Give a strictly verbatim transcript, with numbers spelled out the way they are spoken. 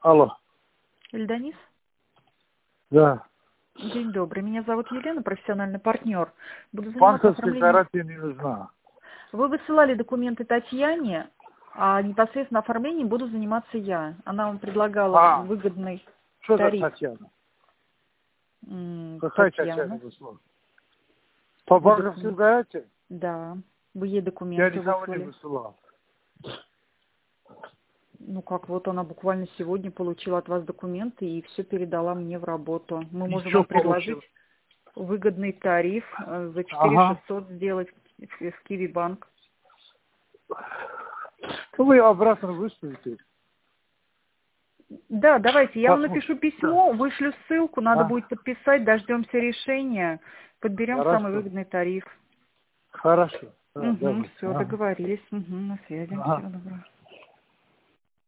Алло. Ильданис? Да. День добрый. Меня зовут Елена, профессиональный партнер. Буду заниматься Банковская оформлением. гарантия не нужна. Вы высылали документы Татьяне, а непосредственно оформлением буду заниматься я. Она вам предлагала А, выгодный что за тариф. Татьяна? М, Какая Татьяна. Татьяна высылала? По Вы банковской документ- гарантии? Да. Вы ей Я документы никого не выслали. высылал. Ну как, вот она буквально сегодня получила от вас документы и все передала мне в работу. Мы И можем что вам предложить получил? выгодный тариф э, за четыре Ага. шестьсот сделать в в Киви банк. Ну, вы обратно выставите. Да, давайте, я вам Посмотрим. напишу Да. письмо, вышлю ссылку, надо А, будет подписать, дождемся решения, подберем самый хорошо. выгодный тариф. Хорошо. Да, Угу, добро. все, Ага. договорились. Угу, на связи. Ага. Всего доброго.